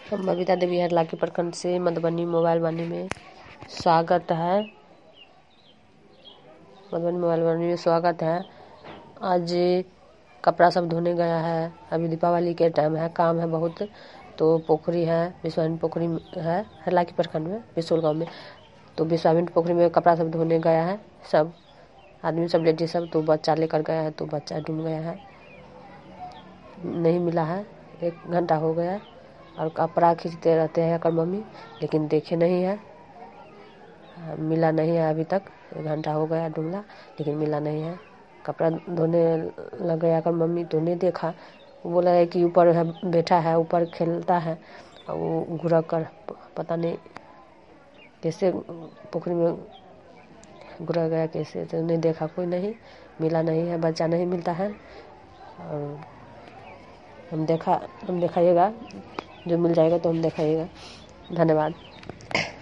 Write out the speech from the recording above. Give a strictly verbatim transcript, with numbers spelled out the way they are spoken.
हम बबीता देवी हरलाखी प्रखंड से मधुबनी मोबाइल वाणी में स्वागत है मधुबनी मोबाइल वाणी में स्वागत है। आज कपड़ा सब धोने गया है। अभी दीपावली के टाइम है, काम है बहुत। तो पोखरी है, विश्वामित्र पोखरी है हरलाखी प्रखंड में, बिसोल गाँव में। तो विश्वामित्र पोखरी में कपड़ा सब धोने गया है सब आदमी सब, लेडीज सब। तो बच्चा लेकर गया है तो बच्चा डूब गया है, नहीं मिला है। एक घंटा हो गया और कपड़ा खींचते रहते हैं कर मम्मी, लेकिन देखे नहीं है, मिला नहीं है अभी तक। एक घंटा हो गया ढूंढा लेकिन मिला नहीं है। कपड़ा धोने लग गया कर मम्मी तो नहीं देखा। वो बोला है कि ऊपर है, बैठा है ऊपर खेलता है। और वो घुरक कर पता नहीं कैसे पोखरी में घुरक गया, कैसे तो नहीं देखा, कोई नहीं मिला नहीं है, बच्चा नहीं मिलता है। और हम देखा हम दिखाइएगा, जो मिल जाएगा तो हम दिखाइएगा। धन्यवाद।